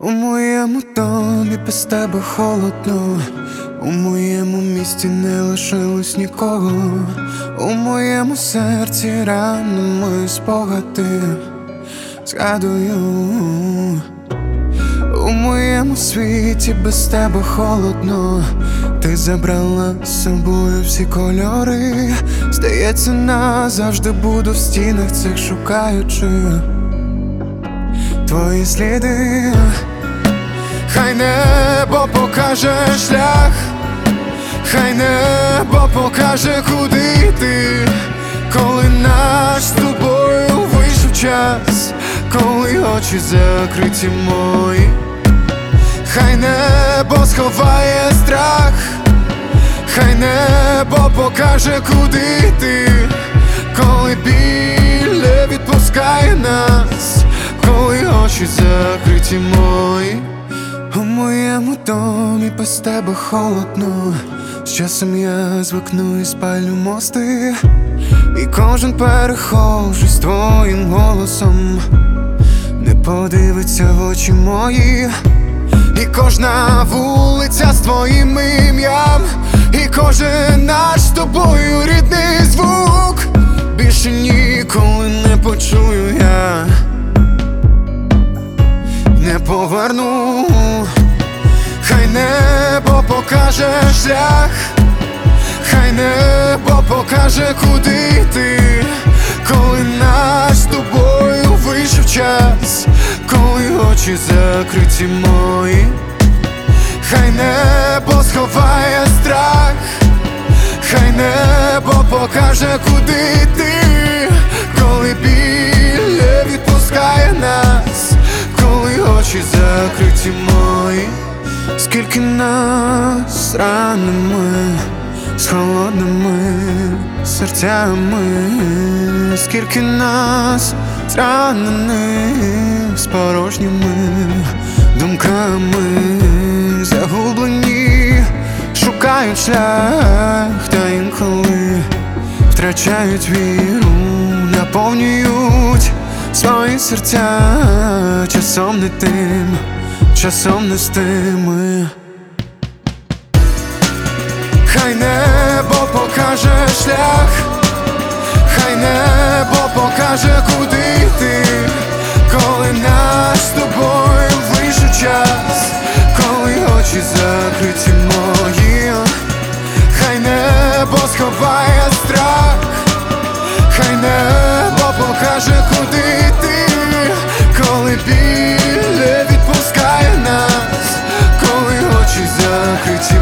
У моєму домі без тебе холодно, у моєму місті не лишилось нікого, у моєму серці ранами спогади згадую. У моєму світі без тебе холодно, ти забрала з собою всі кольори. Здається, назавжди буду в стінах цих, шукаючи твої сліди. Хай небо покаже шлях, хай небо покаже, куди йти, коли наш з тобою вийшов час, коли очі закриті мої. Хай небо сховає страх, хай небо покаже, куди йти, коли біль не відпускає нас, коли очі закриті мої. У моєму домі без тебе холодно, з часом я звикну і спалю мости, і кожен перехожий з твоїм голосом не подивиться в очі мої. І кожна вулиця з твоїм ім'ям, і кожен наш з тобою рідний звук більше ніколи не почую я, не поверну. Хай небо покаже шлях, хай небо покаже, куди йти, коли наш з тобою вийшов час, коли очі закриті мої. Хай небо сховає страх, хай небо покаже, куди йти, коли біль не відпускає нас, коли очі закриті мої. Скільки нас ранами з холодними серцями, скільки нас зранених з порожніми думками, загублені, шукають шлях, та інколи втрачають віру, наповнюють свої серця часом не тим, часом не з тими. Хай небо покаже шлях, хай небо покаже, куди йти, коли наш з тобою вийшов час, коли очі закриті мої. Хай небо сховає страх, хай небо покаже, куди йти, коли біль не відпускає нас, коли очі закриті